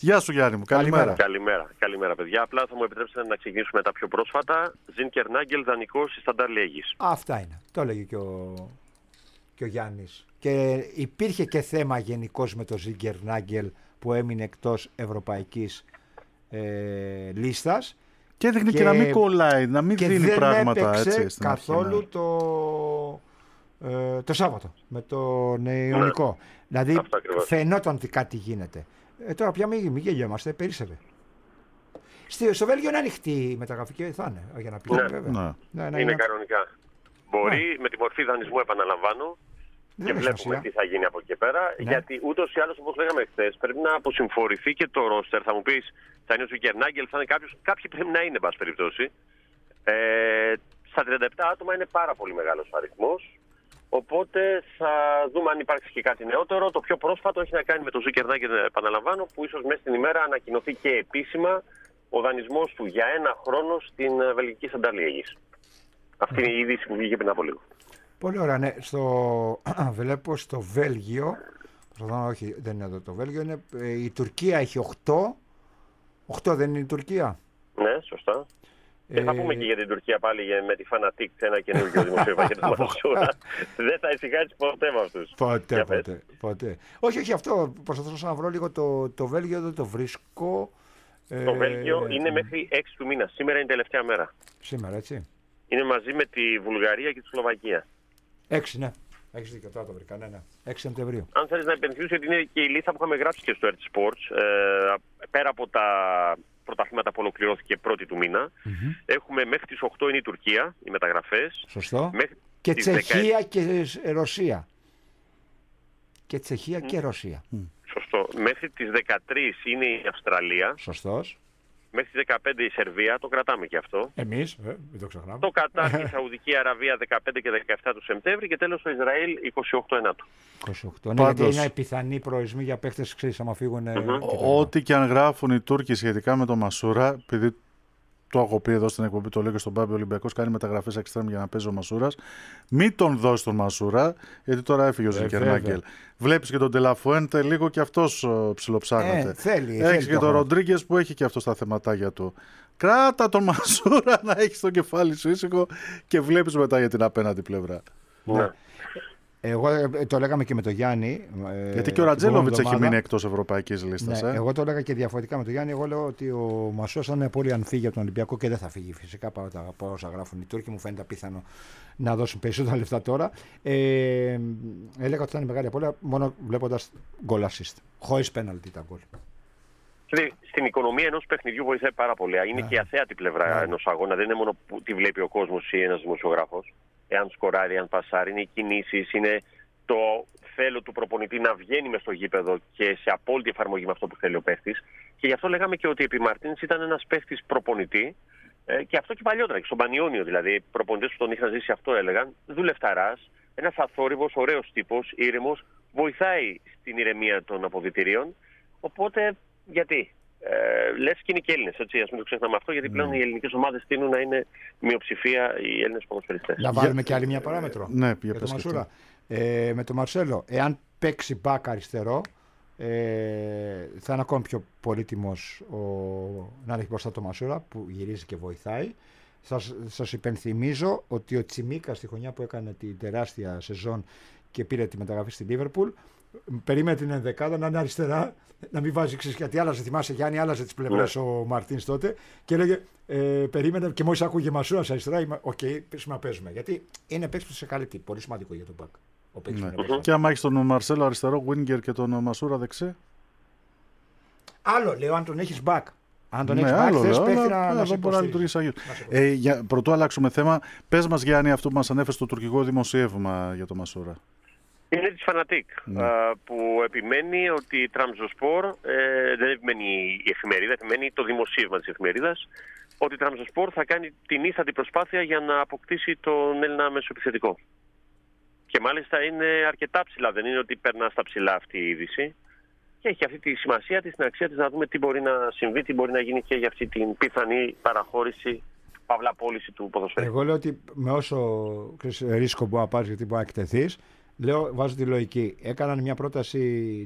Γεια σου Γιάννη μου, καλημέρα. Καλημέρα παιδιά. Απλά θα μου επιτρέψετε να ξεκινήσουμε με τα πιο πρόσφατα. Ζίνκερ Νάγκελ δανεικός στη Σταντάρ Λιέγης. Αυτά είναι. Το έλεγε και ο Γιάννης. Και υπήρχε και θέμα γενικώς με το Ζίνκερ Νάγκελ που έμεινε εκτός ευρωπαϊκής λίστας. Και έδειχνε και να μην κολλάει, να μην δίνει πράγματα έτσι. Δεν έπαιξε καθόλου το Σάββατο με τον Ιωνικό. Ναι. Δηλαδή φαινόταν ότι κάτι γίνεται. Τώρα πια μην γελιόμαστε, περίσσευε. Στο Βέλγιο είναι ανοιχτή η μεταγραφή και θα είναι, για να πει. Ναι. Είναι κανονικά. Μπορεί με τη μορφή δανεισμού, επαναλαμβάνω, και βλέπουμε τι θα γίνει από εκεί και πέρα. Ναι. Γιατί ούτως ή άλλως, όπως λέγαμε χθες, πρέπει να αποσυμφορηθεί και το ρόστερ. Θα μου πεις, θα είναι ο Ζίνκερ Νάγκελ, θα είναι κάποιος. Κάποιοι πρέπει να είναι, εν πάση περιπτώσει. Στα 37 άτομα είναι πάρα πολύ μεγάλος αριθμός. Οπότε θα δούμε αν υπάρξει και κάτι νεότερο. Το πιο πρόσφατο έχει να κάνει με το Ζίνκερ Νάγκελ, επαναλαμβάνω, που ίσως μέσα στην ημέρα ανακοινωθεί και επίσημα ο δανεισμός του για 1 χρόνο στην βελγική Σταντάρ Λιέγης. Αυτή είναι η είδηση που βγήκε πριν από λίγο. Πολύ ωραία, ναι. Βλέπω στο Βέλγιο, όχι δεν είναι εδώ το Βέλγιο, είναι, η Τουρκία έχει 8. 8 δεν είναι η Τουρκία? Ναι, σωστά. Και θα πούμε και για την Τουρκία πάλι με τη Φανατίκ, ένα καινούργιο δημοσίευμα για την Μασούρα. Δεν θα ησυχάσει ποτέ με αυτούς. Ποτέ. Όχι, αυτό προσπαθώ να βρω λίγο το Βέλγιο, δεν το βρίσκω. Το Βέλγιο είναι μέχρι 6 του μήνα. Σήμερα είναι η τελευταία μέρα. Σήμερα, έτσι. Είναι μαζί με τη Βουλγαρία και τη Σλοβακία. 6, ναι. Έχεις δίκιο, τώρα το βρήκα. Ναι. 6 Σεπτεμβρίου. Αν θέλεις να υπενθυμίσω ότι είναι και η λίστα που είχαμε γράψει και στο RT Sports, πέρα από τα πρωταθλήματα που ολοκληρώθηκε πρώτη του μήνα, έχουμε μέχρι τις 8 είναι η Τουρκία, οι μεταγραφές. Σωστό. Και Τσεχία και Ρωσία. Και Τσεχία και Ρωσία. Σωστό. Μέχρι τις 13 είναι η Αυστραλία. Σωστός. Μέχρι τις 15 η Σερβία, το κρατάμε και αυτό. Εμείς, μην το ξεχνάμε. Το Κατάρ και η Σαουδική Αραβία 15 και 17 του Σεπτέμβρη και τέλος το Ισραήλ 28 Ενάτου. 28. Ναι, γιατί είναι πιθανή προορισμοί για παίχτες, ξέρεις, άμα φύγουν. Ό,τι και αν γράφουν οι Τούρκοι σχετικά με τον Μασούρα, επειδή το έχω πει εδώ στην εκπομπή, το λέω και στον Πάμπη, ο Ολυμπιακός κάνει μεταγραφές εξτρέμ για να παίζει ο Μασούρας. Μην τον δώσει τον Μασούρα, γιατί τώρα έφυγε ο Ζίνκερ Νάγκελ. Βλέπεις και τον Τελαφουέντε, λίγο και αυτός ψιλοψάχνεται. Έχεις και τον Ροντρίγκες που έχει και αυτό τα θεματάκια του. Κράτα τον Μασούρα να έχεις το κεφάλι σου ήσυχο και βλέπεις μετά για την απέναντι πλευρά. Ναι. Εγώ το λέγαμε και με τον Γιάννη. Γιατί και ο Ρατζέλοβιτς έχει μείνει εκτός ευρωπαϊκής λίστας. Ναι, εγώ το έλεγα και διαφορετικά με τον Γιάννη. Εγώ λέω ότι ο Μασούρας θα είναι πολύ αν φύγει από τον Ολυμπιακό και δεν θα φύγει φυσικά από όσα γράφουν οι Τούρκοι. Μου φαίνεται απίθανο να δώσουν περισσότερα λεφτά τώρα. Έλεγα ότι θα είναι μεγάλη απώλεια μόνο βλέποντας goal assist. Χωρίς πέναλτι τα γκολ. Στην οικονομία ενός παιχνιδιού βοηθάει πάρα πολύ. Είναι και η αθέατη πλευρά ενός αγώνα. Δεν είναι μόνο που τη βλέπει ο κόσμος ή ένας δημοσιογράφος. Εάν σκοράρει, εάν πασάρει, είναι οι κινήσεις, είναι το θέλω του προπονητή να βγαίνει μες στο γήπεδο και σε απόλυτη εφαρμογή με αυτό που θέλει ο παίχτης. Και γι' αυτό λέγαμε και ότι επί Μαρτίνς ήταν ένας παίχτης προπονητή και αυτό και παλιότερα, και στον Πανιόνιο δηλαδή. Οι προπονητές που τον είχαν ζήσει αυτό έλεγαν. Δουλευταράς, ένας αθόρυβος, ωραίος τύπος, ήρεμος, βοηθάει στην ηρεμία των αποδυτηρίων. Οπότε γιατί. Λες και είναι και Έλληνες, έτσι, ας μην το ξεχνάμε αυτό, γιατί πλέον οι ελληνικές ομάδες τείνουν να είναι μειοψηφία οι Έλληνες ποδοσφαιριστές. Να βάλουμε και άλλη μια παράμετρο. Ναι, για το Μασούρα. Με τον Μαρσέλο, εάν παίξει μπακ αριστερό, θα είναι ακόμη πιο πολύτιμος να έχει μπροστά το Μασούρα που γυρίζει και βοηθάει. Σας υπενθυμίζω ότι ο Τσιμίκα στη χρονιά που έκανε την τεράστια σεζόν και πήρε τη μεταγραφή στη Λίβερπουλ, περίμενε την ενδεκάδα να είναι αριστερά, να μην βάζει ξύς, γιατί άλλαζε, θυμάσαι Γιάννη, άλλαζε τις πλευρές ο Μαρτίνς τότε και έλεγε περίμενε και μόλις άκουγε Μασούρας αριστερά, σήμερα παίζουμε. Γιατί είναι παίκτης που σε καλύπτει, πολύ σημαντικό για τον μπακ. Και άμα έχεις τον Μαρσέλο αριστερό, Winger και τον Μασούρα δεξί. Άλλο λέω αν τον έχεις μπακ. Αν τον έχεις μπακ, θες παίχτη να σε υποστηρίζει. Πρωτού αλλάξουμε θέμα, πες μας Γιάννη αυτό που μας ανέφερε στο τουρκικό δημοσίευμα για τον Μασούρα. Είναι της Φανατίκ, που επιμένει ότι η Τραμζοσπορ, δεν επιμένει η εφημερίδα, επιμένει το δημοσίευμα της εφημερίδας, ότι η Τραμζοσπορ θα κάνει την ίστατη προσπάθεια για να αποκτήσει τον Έλληνα μεσοεπιθετικό. Και μάλιστα είναι αρκετά ψηλά, δεν είναι ότι περνά στα ψηλά αυτή η είδηση. Και έχει αυτή τη σημασία της, την αξία της, να δούμε τι μπορεί να συμβεί, τι μπορεί να γίνει και για αυτή την πιθανή παραχώρηση, παύλα πώληση του ποδοσφαίρου. Εγώ λέω ότι με όσο ρίσκο μπορεί να πάρεις, γιατί μπορεί να εκτεθείς, Λέω, βάζω τη λογική. Έκαναν μια πρόταση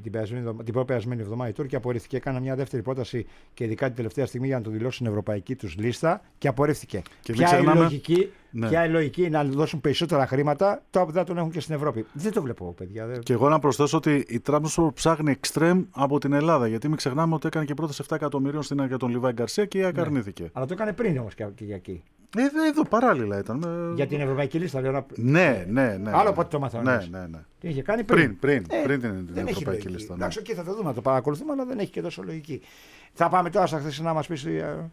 την προπερασμένη εβδομάδα οι Τούρκοι, απορρίφθηκε. Έκαναν μια δεύτερη πρόταση και ειδικά την τελευταία στιγμή για να το δηλώσουν στην ευρωπαϊκή τους λίστα και απορρίφθηκε. Ποια είναι η λογική να δώσουν περισσότερα χρήματα, τώρα που δεν τον έχουν και στην Ευρώπη. Δεν το βλέπω, παιδιά. Και εγώ να προσθέσω ότι η Τραμπζονσπορ ψάχνει εξτρέμ από την Ελλάδα. Γιατί μην ξεχνάμε ότι έκανε και πρόταση 7 εκατομμυρίων στην για τον Λιβάη Γκαρσία και η ΑΕΚ αρνήθηκε. Αλλά το έκανε πριν όμως και για εκεί. Εδώ παράλληλα ήταν. Για την ευρωπαϊκή λίστα, λέω. Ναι. Άλλο από ό,τι το μαθαίνω. Ναι. Τι είχε κάνει πριν. Πριν την ευρωπαϊκή λίστα. Εντάξει, και θα το δούμε, θα το παρακολουθούμε, αλλά δεν έχει και τόσο λογική. Θα πάμε τώρα στα χθεσινά να μας πεις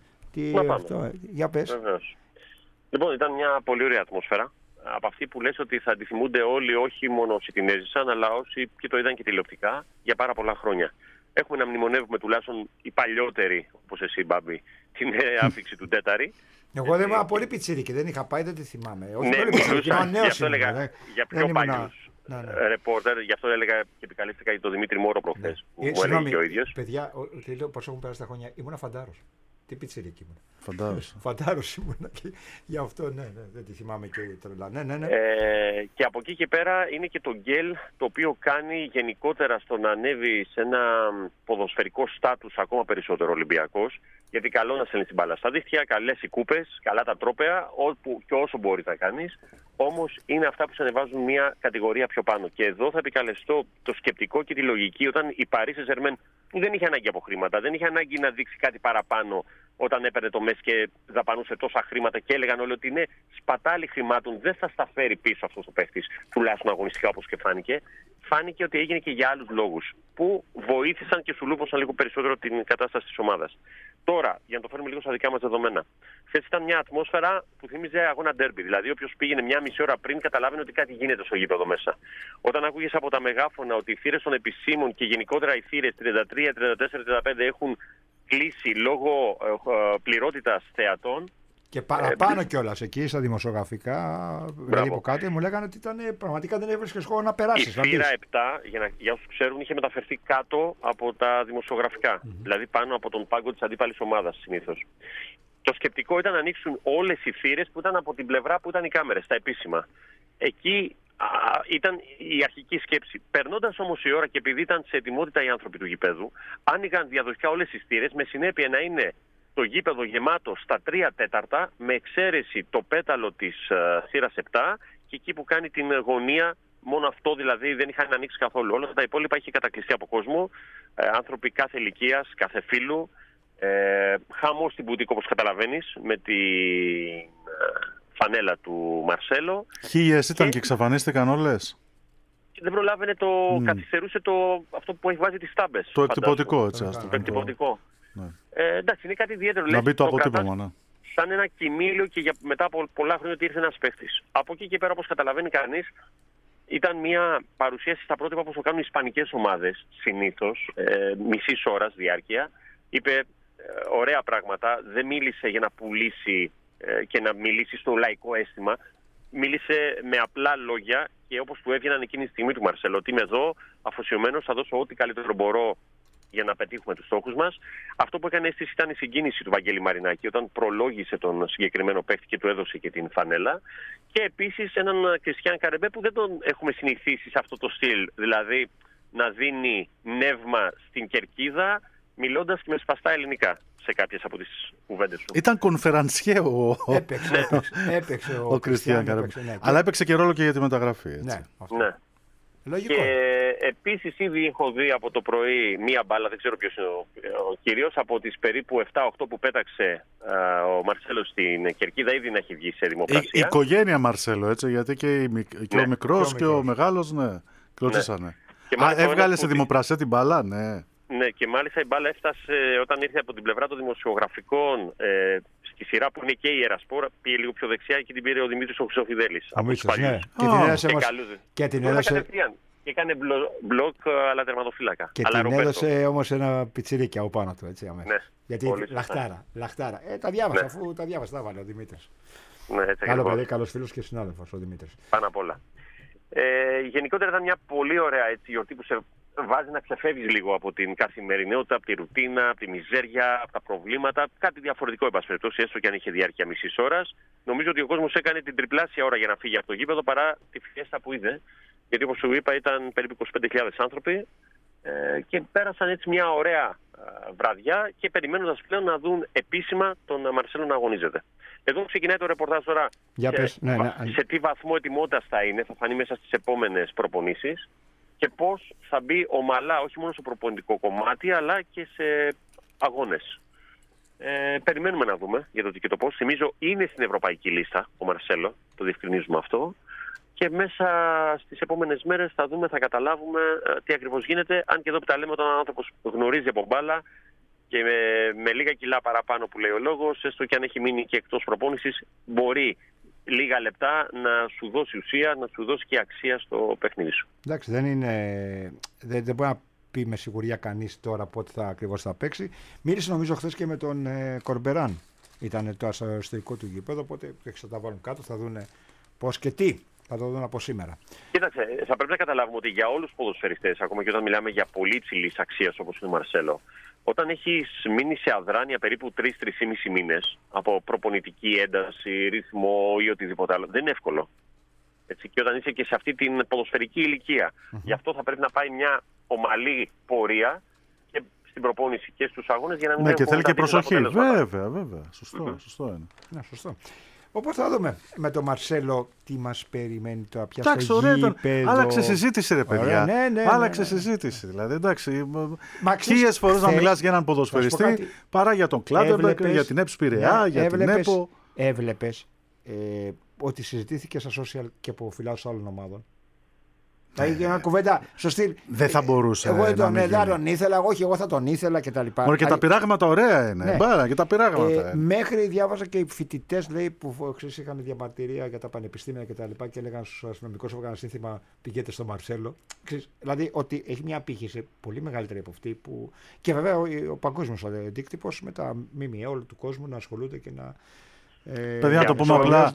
τι αυτό. Για πες. Βεβαίως. Λοιπόν, ήταν μια πολύ ωραία ατμόσφαιρα. Από αυτή που λες ότι θα αντιθυμούνται όλοι, όχι μόνο όσοι την έζησαν, αλλά όσοι και το είδαν και τηλεοπτικά για πάρα πολλά χρόνια. Έχουμε να μνημονεύουμε τουλάχιστον οι παλιότεροι, όπως εσύ, Μπάμπη, την άφηξη του Τέταρη. Εγώ δεν ήμουν πολύ πιτσίρικη, δεν είχα πάει, δεν τη θυμάμαι. Όχι, ναι, γι' αυτό έλεγα για πιο παλιούς ρεπόρτερ, γι' αυτό έλεγα και επικαλέστηκα για τον Δημήτρη Μόρο προχθές, που μου έλεγε και ο ίδιος. Παιδιά, πώς έχουν περάσει τα χρόνια, ήμουν φαντάρος. Τι πιτσιρίκι ήμουν. Φαντάρος ήμουν και γι' αυτό δεν τη θυμάμαι και τρελά. Ναι. Και από εκεί και πέρα είναι και το γκέλ το οποίο κάνει γενικότερα στο να ανέβει σε ένα ποδοσφαιρικό στάτους ακόμα περισσότερο Ολυμπιακός. Γιατί καλό να στέλνει την μπάλα στα δίχτυα, καλές οι κούπες, καλά τα τρόπαια, όπου και όσο μπορεί να κάνεις. Όμως είναι αυτά που σε ανεβάζουν μια κατηγορία πιο πάνω. Και εδώ θα επικαλεστώ το σκεπτικό και τη λογική όταν η Paris Saint-Germain δεν είχε ανάγκη από χρήματα, δεν είχε ανάγκη να δείξει κάτι παραπάνω όταν έπαιρνε το Μέση και δαπανούσε τόσα χρήματα και έλεγαν όλοι ότι είναι σπατάλη χρημάτων, δεν θα στα φέρει πίσω αυτός ο παίχτης, τουλάχιστον αγωνιστικά όπως και φάνηκε. Φάνηκε ότι έγινε και για άλλους λόγους που βοήθησαν και σου λούπωσαν λίγο περισσότερο την κατάσταση της ομάδας. Τώρα, για να το φέρουμε λίγο στα δικά μας δεδομένα. Χθες ήταν μια ατμόσφαιρα που θύμιζε αγώνα ντέρμπι. Δηλαδή, όποιος πήγαινε μια μισή ώρα πριν, καταλάβαινε ότι κάτι γίνεται στο γήπεδο μέσα. Όταν άκουγες από τα μεγάφωνα ότι οι θύρες των επισήμων και γενικότερα οι θύρες 33, 34, 35 έχουν κλείσει λόγω πληρότητας θεατών. Και παραπάνω κιόλας εκεί στα δημοσιογραφικά, δηλαδή από κάτω, μου λέγανε ότι πραγματικά δεν έβρισκες χώρο να περάσεις. Η θύρα 7, για όσους ξέρουν, είχε μεταφερθεί κάτω από τα δημοσιογραφικά. Δηλαδή πάνω από τον πάγκο της αντίπαλης ομάδας συνήθως. Το σκεπτικό ήταν να ανοίξουν όλες οι θύρες που ήταν από την πλευρά που ήταν οι κάμερες, τα επίσημα. Εκεί ήταν η αρχική σκέψη. Περνώντας όμως η ώρα και επειδή ήταν σε ετοιμότητα οι άνθρωποι του γηπέδου, άνοιγαν διαδοχικά όλες τις θύρες με συνέπεια να είναι το γήπεδο γεμάτο στα 3/4 με εξαίρεση το πέταλο της θύρας 7 και εκεί που κάνει την γωνία, μόνο αυτό δηλαδή δεν είχαν ανοίξει καθόλου. Όλα τα υπόλοιπα είχε κατακλειστεί από κόσμο, άνθρωποι κάθε ηλικίας, κάθε φύλου, χαμό στην μπουτίκ όπως καταλαβαίνεις με τη φανέλα του Μαρσέλο. Χίλιες ήταν και εξαφανίστηκαν όλες. Δεν προλάβαινε καθυστερούσε αυτό που έχει βάζει τις τάμπες. Το εκτυπωτικό, έτσι. Το εκτυπωτικό. Ναι. Εντάξει, είναι κάτι ιδιαίτερο. Να μπει το αποτύπωμα, ναι. Σαν ένα κοιμήλιο και μετά από πολλά χρόνια ότι ήρθε ένας παίχτης. Από εκεί και πέρα, όπως καταλαβαίνει κανείς, ήταν μια παρουσίαση στα πρότυπα όπως το κάνουν οι ισπανικές ομάδες συνήθως, μισής ώρας διάρκεια. Είπε ωραία πράγματα, δεν μίλησε για να πουλήσει και να μιλήσει στο λαϊκό αίσθημα. Μίλησε με απλά λόγια και όπως του έβγαιναν εκείνη τη στιγμή του Μαρσέλο, ότι είμαι εδώ αφοσιωμένος, θα δώσω ό,τι καλύτερο μπορώ για να πετύχουμε τους στόχους μας. Αυτό που έκανε αίσθηση ήταν η συγκίνηση του Βαγγέλη Μαρινάκη όταν προλόγησε τον συγκεκριμένο παίκτη και του έδωσε και την φανέλα. Και επίσης έναν Κριστιαν Καρεμπέ που δεν τον έχουμε συνηθίσει σε αυτό το στυλ. Δηλαδή να δίνει νεύμα στην κερκίδα μιλώντας και με σπαστά ελληνικά σε κάποιες από τις κουβέντες του. Ήταν κονφερανσιέ έπαιξε ο Κριστιαν Καρεμπέ. Ναι. Αλλά έπαιξε και ρόλο και για τη μεταγραφή. Έτσι. Ναι. Λογικό. Και επίσης ήδη έχω δει από το πρωί μία μπάλα, δεν ξέρω ποιος είναι ο κυρίως, από τις περίπου 7-8 που πέταξε ο Μαρσέλο στην κερκίδα, ήδη να έχει βγει σε δημοπρασία. Η οικογένεια Μαρσέλο, έτσι, γιατί και ο μικρός και ο μεγάλος, ναι, κλωτσίσανε. Έβγαλε σε δημοπρασία την μπάλα, ναι. Ναι, και μάλιστα η μπάλα έφτασε όταν ήρθε από την πλευρά των δημοσιογραφικών στη σειρά που είναι και η Ερασπόρ, πήγε λίγο πιο δεξιά και την πήρε ο Δημήτρης ο Χρυσοφιδέλης. Ο Μίτσος, ναι. Και την έδωσε. Και έκανε μπλοκ αλλά τερματοφύλακα. Και την έδωσε όμως ένα πιτσιρίκι από πάνω του, έτσι αμέσως. Ναι, γιατί λαχτάρα. Τα διάβασα, αφού τα διάβασα, τα βάλε ο Δημήτρης. Ναι, καλό παιδί, καλός φίλος και συνάδελφος ο Δημήτρης. Πάνω απ' όλα. Γενικότερα ήταν μια πολύ ωραία γιορτή που βάζει να ξεφεύγεις λίγο από την καθημερινότητα, από τη ρουτίνα, από τη μιζέρια, από τα προβλήματα. Κάτι διαφορετικό, εν πάση περιπτώσει, έστω και αν είχε διάρκεια μισής ώρας. Νομίζω ότι ο κόσμος έκανε την τριπλάσια ώρα για να φύγει από το γήπεδο παρά τη φιέστα που είδε. Γιατί, όπως σου είπα, ήταν περίπου 25.000 άνθρωποι και πέρασαν έτσι μια ωραία βραδιά και περιμένοντας πλέον να δουν επίσημα τον Μαρσέλο να αγωνίζεται. Εδώ ξεκινάει το ρεπορτάζ τώρα σε τι βαθμό ετοιμότητας θα είναι, θα φανεί μέσα στις επόμενες προπονήσεις και πώς θα μπει ομαλά όχι μόνο στο προπονητικό κομμάτι αλλά και σε αγώνες. Περιμένουμε να δούμε για το τι και το πώς. Θυμίζω είναι στην ευρωπαϊκή λίστα ο Μαρσέλο, το διευκρινίζουμε αυτό. Και μέσα στις επόμενες μέρες θα δούμε, θα καταλάβουμε τι ακριβώς γίνεται. Αν και εδώ που τα λέμε, όταν ο άνθρωπος γνωρίζει από μπάλα και με λίγα κιλά παραπάνω που λέει ο λόγος, έστω και αν έχει μείνει και εκτός προπόνησης, μπορεί λίγα λεπτά να σου δώσει ουσία, να σου δώσει και αξία στο παιχνίδι σου. Εντάξει, δεν μπορεί να πει με σιγουριά κανείς τώρα πότε ακριβώς θα παίξει. Μίλησε νομίζω χθες και με τον Κορμπεράν. Ήταν το εσωτερικό του γήπεδο, οπότε θα τα βάλουν κάτω, θα δουν πώς και τι. Θα το δουν από σήμερα. Κοίταξε, θα πρέπει να καταλάβουμε ότι για όλους τους ποδοσφαιριστές, ακόμα και όταν μιλάμε για πολύ υψηλής αξίας όπως είναι ο Μαρσέλο, όταν έχεις μείνει σε αδράνεια περίπου 3-3,5 μήνες από προπονητική ένταση, ρυθμό ή οτιδήποτε άλλο, δεν είναι εύκολο. Έτσι, και όταν είσαι και σε αυτή την ποδοσφαιρική ηλικία. Γι' αυτό θα πρέπει να πάει μια ομαλή πορεία και στην προπόνηση και στους αγώνες για να μην και θέλει και προσοχή. Βέβαια. Σωστό είναι. Ναι, σωστό. Όπως θα δούμε με τον Μαρσέλο τι μας περιμένει τώρα πια στο γήπεδο. Άλλαξε συζήτηση ρε παιδιά. Άλλαξε συζήτηση. Δηλαδή εντάξει, χίλιες φορές να μιλάς για έναν ποδοσφαιριστή παρά για τον Κλάντερμπεργκ, για την ΕΠΣ Πειραιά, για την ΕΠΟ. Έβλεπες ότι συζητήθηκε στα social και από φιλάθλους άλλων ομάδων. Δηλαδή για μια κουβέντα στο στυλ. Δεν θα μπορούσε. Εγώ τον ήθελα, όχι, εγώ θα τον ήθελα κτλ. Μόνο και τα πειράγματα ωραία είναι. Ναι. Μπάρα, και τα πειράγματα. Μέχρι διάβαζα και οι φοιτητές που είχαν διαμαρτυρία για τα πανεπιστήμια κτλ. Και έλεγαν στους αστυνομικούς που έκαναν σύνθημα πηγαίνετε στο Μαρσέλο. Δηλαδή ότι έχει μια απήχηση πολύ μεγαλύτερη από αυτή. Και βέβαια ο παγκόσμιος αντίκτυπος με τα ΜΜΕ όλου του κόσμου να ασχολούνται και να. Παιδιά, να το πούμε απλά,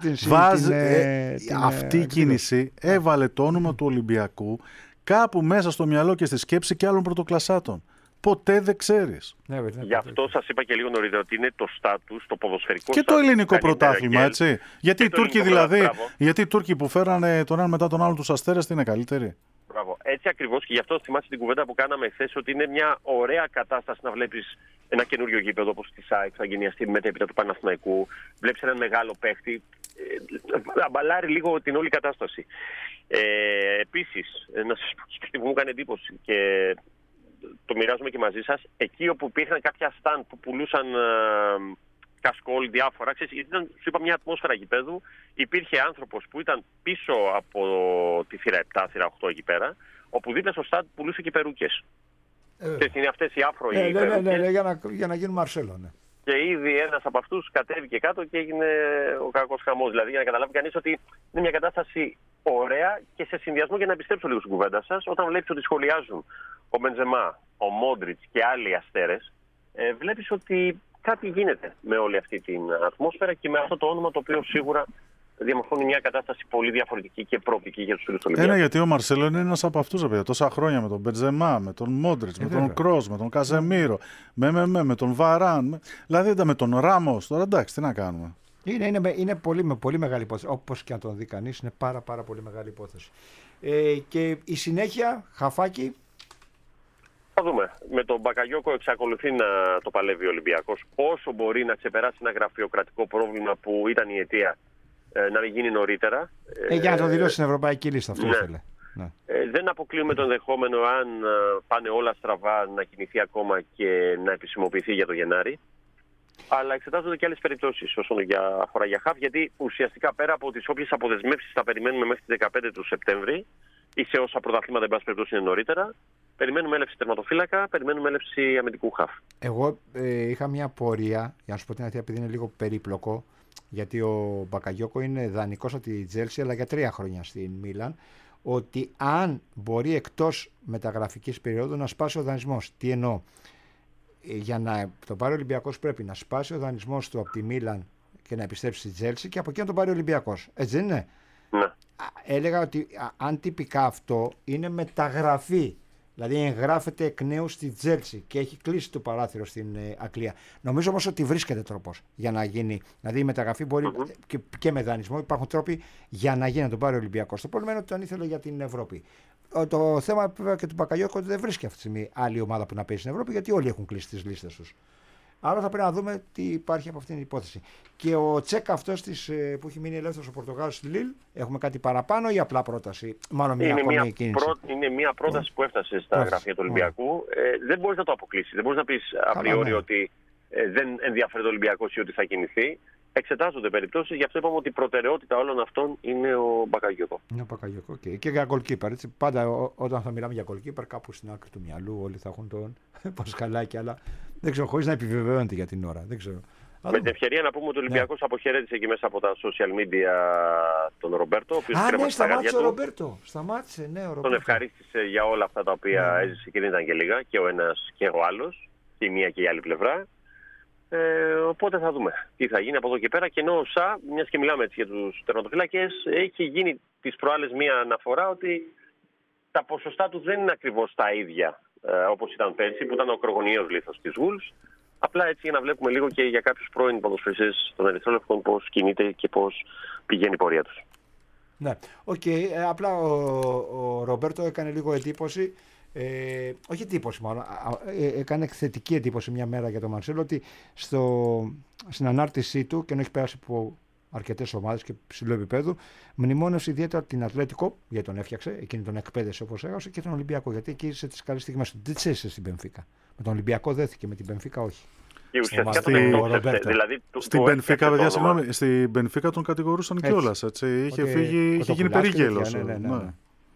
αυτή η κίνηση έβαλε το όνομα του Ολυμπιακού κάπου μέσα στο μυαλό και στη σκέψη και άλλων πρωτοκλασσάτων. Ποτέ δεν ξέρεις. Γι' αυτό σας είπα και λίγο νωρίτερα ότι είναι το στάτους, το ποδοσφαιρικό και το ελληνικό πρωτάθλημα, έτσι. Γιατί οι Τούρκοι δηλαδή, γιατί οι Τούρκοι που φέρανε τον ένα μετά τον άλλο τους αστέρες, τι είναι καλύτεροι. Μπράβο. Έτσι ακριβώς, και γι' αυτό θυμάσαι την κουβέντα που κάναμε χθες, ότι είναι μια ωραία κατάσταση να βλέπεις ένα καινούριο γήπεδο όπως τη ΣΑΕΚ θα γενιαστεί μετέπειτα του Παναθηναϊκού. Βλέπεις έναν μεγάλο παίχτη. Αμπαλάρει λίγο την όλη κατάσταση. Επίσης, να σας πω κάτι που μου έκανε εντύπωση και το μοιράζομαι και μαζί σας. Εκεί όπου υπήρχαν κάποια stand που πουλούσαν κασκόλ, διάφορα. Ήταν, σου είπα, μια ατμόσφαιρα γηπέδου. Υπήρχε άνθρωπος που ήταν πίσω από τη θύρα 7, θύρα 8 εκεί πέρα, όπου δίπλα στο stand πουλούσε και περούκες. Είναι αυτές οι άφροοι. Ναι, για να γίνουν Μαρσέλο. Ναι. Και ήδη ένας από αυτούς κατέβηκε κάτω και έγινε ο κακός χαμός. Δηλαδή, για να καταλάβει κανείς ότι είναι μια κατάσταση ωραία και σε συνδυασμό, για να επιστρέψω λίγο στην κουβέντα σας, όταν βλέπεις ότι σχολιάζουν ο Μπενζεμά, ο Μόντριτς και άλλοι αστέρες, βλέπεις ότι κάτι γίνεται με όλη αυτή την ατμόσφαιρα και με αυτό το όνομα το οποίο σίγουρα διαμορφώνει μια κατάσταση πολύ διαφορετική και προοπτική για τους φίλους του Ολυμπιακού. Γιατί ο Μαρσέλο είναι ένας από αυτούς, παιδιά, τόσα χρόνια με τον Μπεντζεμά, με τον Μόντριτς, με τον Κρός, με τον Καζεμίρο, με τον Βαράν, δηλαδή με τον Ράμος. Τώρα εντάξει, τι να κάνουμε. Είναι πολύ μεγάλη υπόθεση. Όπως και αν τον δει κανείς, είναι πάρα πολύ μεγάλη υπόθεση. Και η συνέχεια, χαφάκι. Θα δούμε. Με τον Μπακαγιόκο εξακολουθεί να το παλεύει ο Ολυμπιακός. Όσο μπορεί να ξεπεράσει ένα γραφειοκρατικό πρόβλημα που ήταν η αιτία να μην γίνει νωρίτερα. Για να το δηλώσει στην ευρωπαϊκή λίστα, αυτό ήθελε. Ναι. Δεν αποκλείουμε το ενδεχόμενο, αν πάνε όλα στραβά, να κινηθεί ακόμα και να επισημοποιηθεί για το Γενάρη. Αλλά εξετάζονται και άλλες περιπτώσεις όσον αφορά για ΧΑΒ, γιατί ουσιαστικά πέρα από τις όποιες αποδεσμεύσεις θα περιμένουμε μέχρι τις 15 του Σεπτέμβρη ή σε όσα πρωταθλήματα, εν πάση περιπτώσει, είναι νωρίτερα, περιμένουμε έλευση τερματοφύλακα, περιμένουμε έλευση αμυντικού ΧΑΒ. Εγώ είχα μια πορεία, για να σου πω την αλήθεια, επειδή είναι λίγο περίπλοκο, γιατί ο Μπακαγιόκο είναι δανεικός από τη Τζέλσι, αλλά για 3 χρόνια στην Μίλαν, ότι αν μπορεί εκτός μεταγραφικής περίοδου να σπάσει ο δανεισμός. Τι εννοώ? Για να τον πάρει ο Ολυμπιακός πρέπει να σπάσει ο δανεισμός του από τη Μίλαν και να επιστρέψει στη Τζέλσι και από εκεί να τον πάρει ο Ολυμπιακός. Έτσι δεν είναι? Ναι. Έλεγα ότι αν τυπικά αυτό είναι μεταγραφή Δηλαδή εγγράφεται εκ νέου στη Τζέλσι και έχει κλείσει το παράθυρο στην Αγγλία. Νομίζω όμως ότι βρίσκεται τρόπος για να γίνει. Δηλαδή η μεταγραφή μπορεί και με δανεισμό. Υπάρχουν τρόποι για να γίνει, να τον πάρει ο Ολυμπιακός. Το πρόβλημα είναι ότι τον ήθελε για την Ευρώπη. Το θέμα βέβαια και του Μπακαγιώκο ότι δεν βρίσκει αυτή τη στιγμή άλλη ομάδα που να παίζει στην Ευρώπη, γιατί όλοι έχουν κλείσει τις λίστες τους. Άρα θα πρέπει να δούμε τι υπάρχει από αυτήν την υπόθεση. Και ο Τσέκ αυτός που έχει μείνει ελεύθερος ο Πορτογάλος στη Λίλ, έχουμε κάτι παραπάνω ή απλά πρόταση? Μάλλον είναι μια πρόταση που έφτασε στα γραφεία του Ολυμπιακού. Δεν μπορείς να το αποκλείσεις. Δεν μπορείς να πεις απριόρι ότι δεν ενδιαφέρει το Ολυμπιακός ή ότι θα κινηθεί. Εξετάζονται περιπτώσεις, γι' αυτό είπαμε ότι η προτεραιότητα όλων αυτών είναι ο Μπακαγιώκο. Είναι ο Μπακαγιώκο, και για goalkeeper. Πάντα όταν θα μιλάμε για goalkeeper, κάπου στην άκρη του μυαλού όλοι θα έχουν τον Πασχαλάκη, αλλά δεν ξέρω, χωρίς να επιβεβαιώνεται για την ώρα. Δεν ξέρω. Με την ευκαιρία να πούμε ότι ο Ολυμπιακός αποχαιρέτησε εκεί μέσα από τα social media τον Ρομπέρτο. Ναι, σταμάτησε ο Ρομπέρτο. Σταμάτησε, ναι, ο Ρομπέρτο. Τον ευχαρίστησε για όλα αυτά τα οποία έζησε και δεν ήταν και λίγα, και ο ένας και ο άλλος, και η μία και η άλλη πλευρά. Οπότε θα δούμε τι θα γίνει από εδώ και πέρα. Και ενώ ο ΣΑ, μιας και μιλάμε έτσι για τους τερματοφύλακες, έχει γίνει τις προάλλες μία αναφορά ότι τα ποσοστά του δεν είναι ακριβώς τα ίδια όπως ήταν πέρσι, που ήταν ο ακρογωνιαίος λίθος της Wolves. Απλά έτσι για να βλέπουμε λίγο και για κάποιους πρώην ποδοσφαιριστές των Ερυθρόλευκων πώς κινείται και πώς πηγαίνει η πορεία τους. Ναι, απλά ο Ρομπέρτο έκανε λίγο εντύπωση. Όχι εντύπωση μάλλον, έκανε θετική εντύπωση μια μέρα για τον Μαρσέλο, ότι στην ανάρτησή του, και ενώ έχει πέρασει από αρκετές ομάδες και ψηλού επίπεδου, μνημόνευσε ιδιαίτερα την Ατλέτικο, γιατί τον έφτιαξε, εκείνη τον εκπαίδευσε όπως έγραψε, και τον Ολυμπιακό, γιατί εκεί είσαι τις καλές στιγμές του. Δεν τσέσε στην Μπενφίκα. Με τον Ολυμπιακό δέθηκε, με την Μπενφίκα όχι. Στην Μπενφίκα, παιδιά, συγγνώμη, στην Μπενφίκα τον κατηγορούσαν κιόλας. Είχε γίνει περίγελος. Ναι.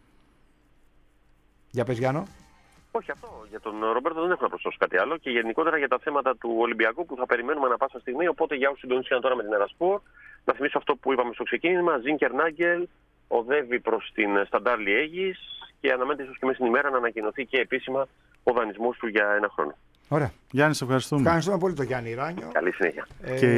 Για πες, Γιάννο. Όχι, αυτό. Για τον Ρομπέρτο δεν έχω να προσθέσω κάτι άλλο, και γενικότερα για τα θέματα του Ολυμπιακού που θα περιμένουμε ανά πάσα στιγμή. Οπότε για όσους συντονίστηκαν τώρα με την Ερασπορ, να θυμίσω αυτό που είπαμε στο ξεκίνημα. Ζίνκερ Νάγκελ οδεύει προς την Σταντάρ Λιέγης και αναμένεται ίσως και μέσα στην ημέρα να ανακοινωθεί και επίσημα ο δανεισμός του για ένα χρόνο. Ωραία. Γιάννη, σε ευχαριστούμε. Ευχαριστούμε πολύ τον Γιάννη Ράνιο. Καλή συνέχεια.